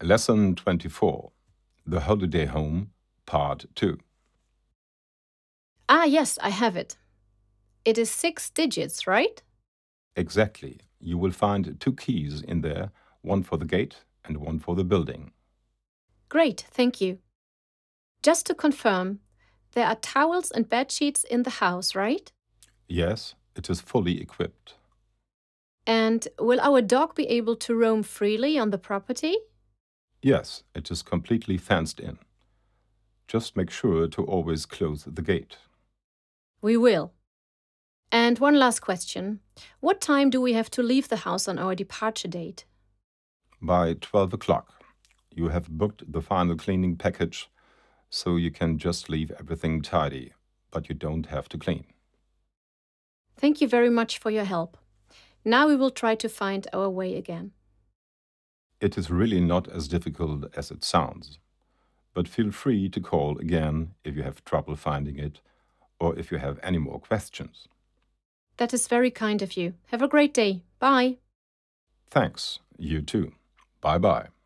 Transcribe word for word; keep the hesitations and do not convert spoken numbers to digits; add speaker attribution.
Speaker 1: Lesson twenty-four, The Holiday Home, Part two.
Speaker 2: Ah, yes, I have it. It is six digits, right?
Speaker 1: Exactly. You will find two keys in there, one for the gate and one for the building.
Speaker 2: Great, thank you. Just to confirm, there are towels and bed sheets in the house, right?
Speaker 1: Yes, it is fully equipped.
Speaker 2: And will our dog be able to roam freely on the property?
Speaker 1: Yes, it is completely fenced in. Just make sure to always close the gate.
Speaker 2: We will. And one last question. What time do we have to leave the house on our departure date?
Speaker 1: By twelve o'clock, you have booked the final cleaning package, so you can just leave everything tidy, but you don't have to clean.
Speaker 2: Thank you very much for your help. Now we will try to find our way again.
Speaker 1: It is really not as difficult as it sounds, but feel free to call again if you have trouble finding it or if you have any more questions.
Speaker 2: That is very kind of you. Have a great day. Bye.
Speaker 1: Thanks. You too. Bye-bye.